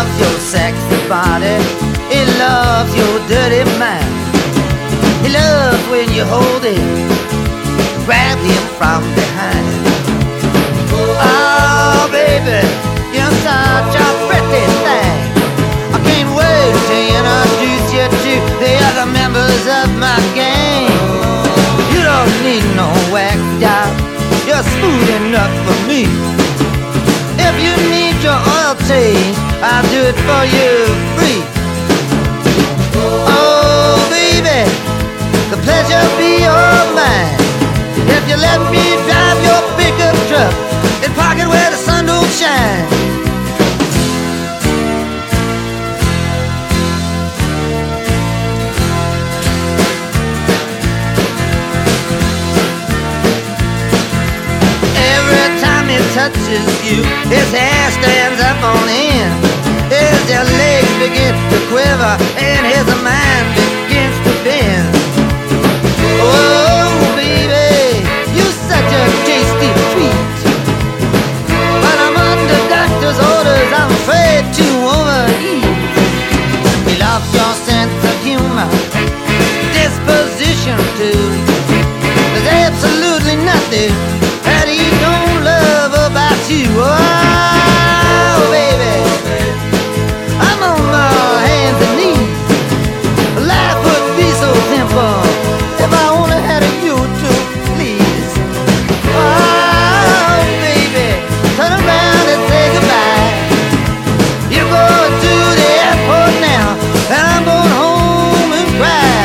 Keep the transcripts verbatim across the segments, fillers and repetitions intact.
loves your sexy body. He loves your dirty mind. He loves when you hold him, grab him from behind. Oh, baby, you're such a pretty thing. I can't wait to introduce you to the other members of my gang. You don't need no wax job, you're smooth enough for me. If you need your oil change, I'll do it for you free. Oh, baby, the pleasure be all mine. If you let me drive your pickup truck and park it where the sun don't shine. Every time he touches you, his hair stands up on end. His legs begin to quiver and his mind begins to bend. Oh, baby, you're such a tasty treat. But I'm under doctor's orders, I'm afraid to overeat. He loves your sense of humor, disposition too. There's absolutely nothing that he don't love about you. Oh, baby, I'm on my hands and knees. Life would be so simple if I only had a you to please. Oh, baby, turn around and say goodbye. You're going to the airport now, and I'm going home and cry.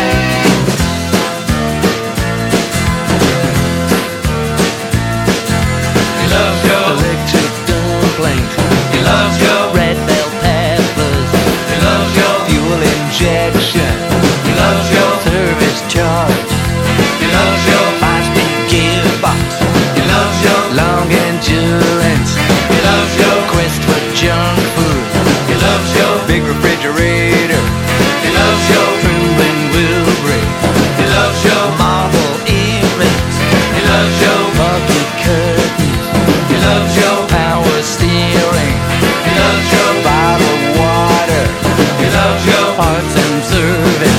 He loves your electric dumplings. He loves your Red bell peppers. He loves your Fuel injection. He loves your Service charge. He loves your Five-speed gearbox. He loves your Long endurance. He loves your Quest for junk food. He loves your Big refrigerator. He loves your Trembling wheel brake. He loves your Marble earrings. He loves your Bucket curtains. He loves your Power steering. He loves your Bottled water. He loves your Parts and service.